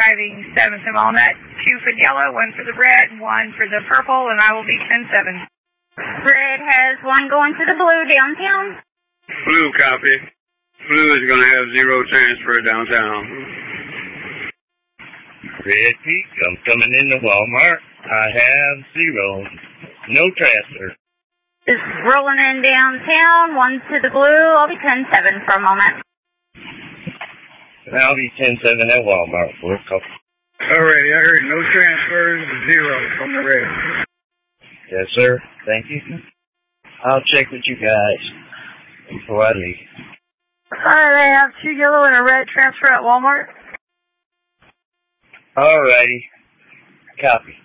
driving 7th and Walnut. 2 for the yellow, 1 for the red, 1 for the purple, and I will be 10-7. Red has 1 going to the blue downtown. Blue copy. Blue is going to have 0 transfer downtown. Red Peak, I'm coming into Walmart. I have 0. No transfer. Just rolling in downtown, 1 to the blue. I'll be 10-7 for a moment. I'll be 10-7 at Walmart for a couple. Alrighty, I heard no transfers, 0 from the red. Yes, sir. Thank you. I'll check with you guys before I leave. Alright, I have 2 yellow and a red transfer at Walmart. Alrighty. Copy.